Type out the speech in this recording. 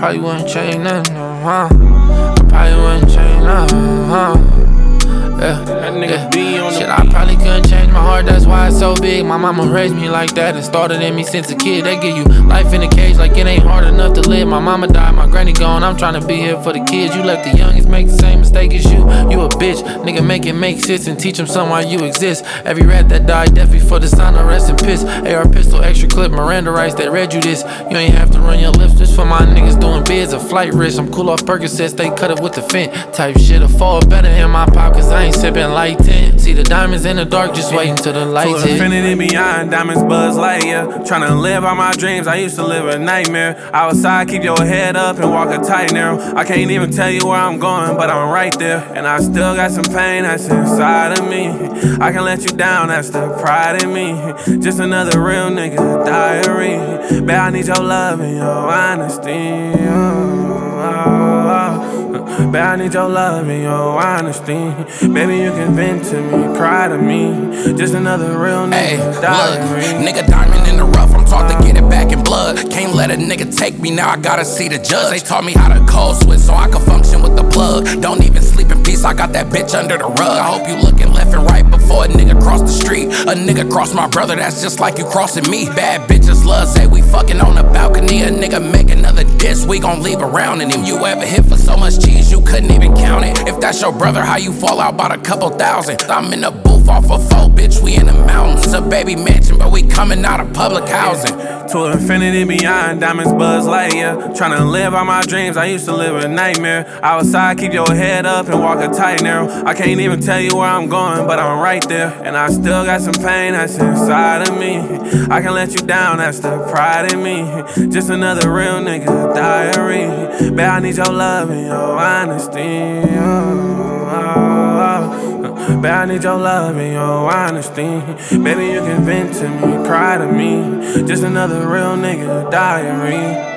probably wouldn't change nothing, I probably wouldn't change nothing, Shit, I probably couldn't change my heart, that's why it's so big. My mama raised me like that and started in me since a kid. They give you life in a cage like it ain't hard enough to live. My mama died, my granny gone, I'm tryna be here for the kids. You let the youngest make the same mistake as you. You a bitch, nigga, make it make sense and teach them something why you exist. Every rat that died, death before the sign of rest and piss. AR pistol, extra clip, Miranda rights, they read you this. You ain't have to run your lips, just for my niggas doing bids, a flight risk. I'm cool off Percocets, they cut it with the fin type shit. A fall better in my pockets, I ain't sipping light 10. See the diamonds in the dark, just waiting till the lights hit. To infinity beyond, diamonds buzz light, yeah. Tryna live out my dreams, I used to live a nightmare. Outside, keep your head up and walk a tight narrow. I can't even tell you where I'm going, but I'm right there. And I still got some pain that's inside of me. I can let you down, that's the pride in me. Just another real nigga diary. Bet I need your love and your honesty. Bet I need your love and your honesty. Baby, you can vent to me, cry to me. Just another real nigga diary. Look, nigga diamond in the rough, I'm taught to get it back in blood. Can't let a nigga take me, now I gotta see the judge. They taught me how to cold switch so I can function with the plug. Don't even sleep in peace, I got that bitch under the rug. I hope you looking left and right before a nigga cross the street. A nigga cross my brother, that's just like you crossing me. Bad bitches love say we fucking on the balcony. A nigga make another diss, we gon' leave around in him. You ever hit for so much cheese you couldn't even count it? If that's your brother, how you fall out about a couple thousand? I'm in the booth off a 4, bitch, we in the mountains. A baby mansion, but we coming out of public housing. To infinity beyond, diamonds buzz light, yeah. Tryna live out my dreams, I used to live a nightmare. Outside, keep your head up and walk a tight narrow. I can't even tell you where I'm going, but I'm right there. And I still got some pain that's inside of me. I can let you down, that's the pride in me. Just another real nigga diary. Bet I need your love and your honesty. Bet I need your love and your honesty. Baby, you can vent to me, cry to me. Just another real nigga diary.